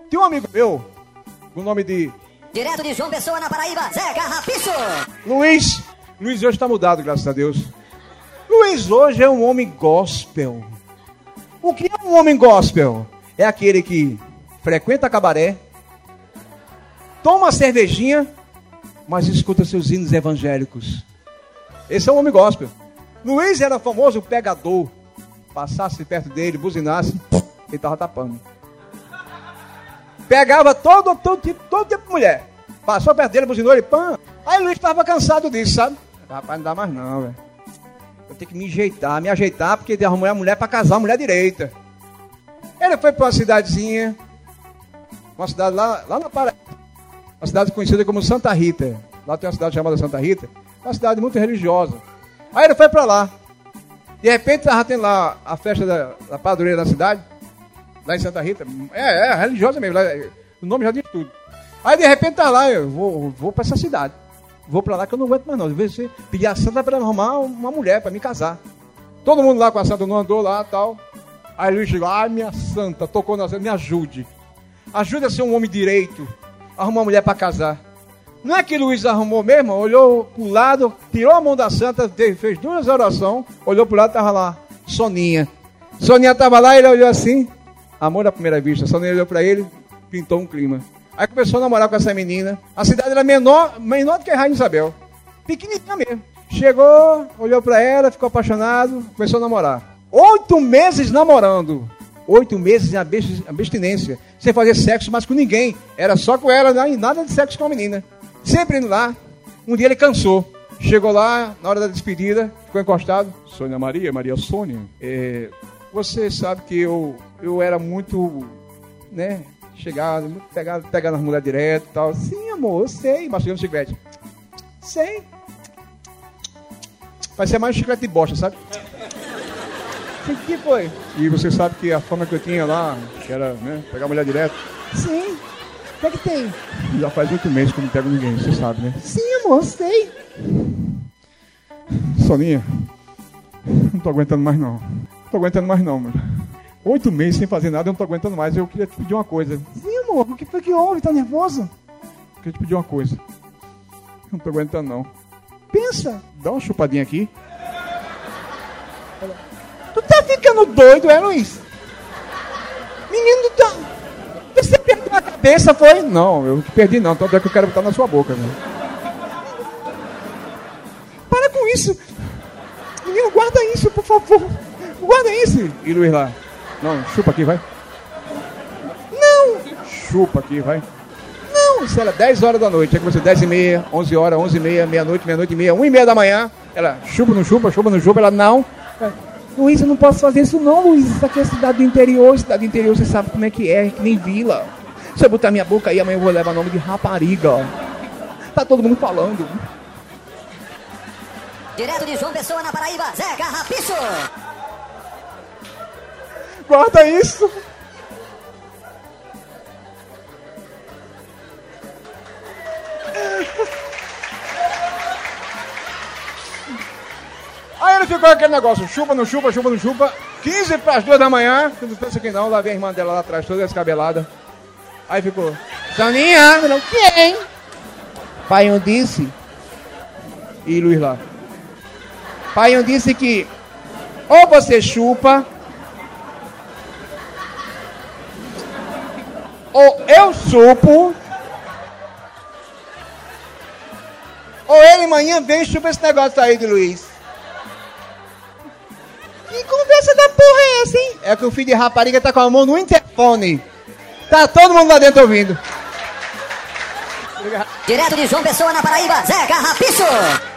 Tem um amigo meu, com o nome de... Direto de João Pessoa, na Paraíba, Zé Carrapicho. Luiz hoje está mudado, graças a Deus. Luiz hoje é um homem gospel. O que é um homem gospel? É aquele que frequenta cabaré, toma cervejinha, mas escuta seus hinos evangélicos. Esse é um homem gospel. Luiz era famoso pegador. Passasse perto dele, buzinasse, ele estava tapando. Pegava todo tipo de mulher. Passou perto dele, buzinou ele, pã. Aí Luiz estava cansado disso, sabe? Rapaz, não dá mais não, velho. Eu tenho que me ajeitar, porque arrumar a mulher para casar, a mulher direita. Ele foi para uma cidadezinha, uma cidade lá na Paraíba, uma cidade conhecida como Santa Rita. Lá tem uma cidade chamada Santa Rita, uma cidade muito religiosa. Aí ele foi para lá. De repente estava tendo lá a festa da padroeira da cidade, lá em Santa Rita. É religiosa mesmo, lá, o nome já diz tudo. Aí de repente tá lá, eu vou para essa cidade. Vou para lá que eu não aguento mais não. De vez em pedir a santa para arrumar uma mulher para me casar. Todo mundo lá com a santa não andou lá e tal. Aí Luiz chegou, minha santa, tocou na santa, me ajude. Ajude a ser um homem direito, arrumar uma mulher para casar. Não é que Luiz arrumou mesmo, olhou pro lado, tirou a mão da santa, fez 2 orações, olhou pro lado, tava lá, Soninha. Soninha tava lá, ele olhou assim, amor à primeira vista. Soninha olhou pra ele, pintou um clima. Aí começou a namorar com essa menina. A cidade era menor do que a Rainha Isabel. Pequenininha mesmo. Chegou, olhou pra ela, ficou apaixonado, começou a namorar. 8 meses namorando. 8 meses em abstinência. Sem fazer sexo mais com ninguém. Era só com ela, nada de sexo com a menina. Sempre indo lá. Um dia ele cansou. Chegou lá, na hora da despedida, ficou encostado. Sônia Maria Sônia. Você sabe que eu era muito, né, chegado, pegar nas mulheres direto e tal. Sim, amor, eu sei. Mastigando o chiclete. Sei. Vai ser mais um chiclete de bosta, sabe? O que foi? E você sabe que a fama que eu tinha lá, que era, né, pegar a mulher direto. Sim. O que é que tem? Já faz 8 meses que eu não pego ninguém, você sabe, né? Sim, amor, sei. Soninha, não tô aguentando mais não. Mano. 8 meses sem fazer nada, eu não tô aguentando mais. Eu queria te pedir uma coisa. Sim, amor, o que foi que houve? Tá nervoso? Eu queria te pedir uma coisa. Não tô aguentando não. Pensa, dá uma chupadinha aqui. Tu tá ficando doido, Luiz? Menino, você perdeu a cabeça, foi? Não, eu perdi não, tanto é que eu quero botar na sua boca, né? Para com isso. Menino, guarda isso, por favor. Guarda isso. E Luiz lá? Não, chupa aqui, vai. Não. Chupa aqui, vai. Não, isso era 10 horas da noite. É que você 10h30, 11 horas, 11h30, meia-noite e meia, 1h30 da manhã. Ela, chupa, não chupa. Ela, não. Luiz, eu não posso fazer isso não, Luiz. Isso aqui é cidade do interior. Cidade do interior, você sabe como é que nem vila. Se eu botar minha boca aí, amanhã eu vou levar o nome de rapariga. Tá todo mundo falando. Direto de João Pessoa, na Paraíba, Zé Carrapicho. Guarda isso. Aí ele ficou aquele negócio, chupa, não chupa. 15 para as 2 da manhã, não pensa que não, lá vem a irmã dela lá atrás, toda descabelada. Aí ficou, Soninha, não quem? Pai, eu disse. E Luiz lá. Pai, eu disse que ou você chupa, ou eu chupo, ou ele amanhã vem e chupa esse negócio aí de Luiz. Que conversa da porra é essa, hein? É que o filho de rapariga tá com a mão no interfone. Tá todo mundo lá dentro ouvindo. Direto de João Pessoa, na Paraíba, Zé Carrapicho.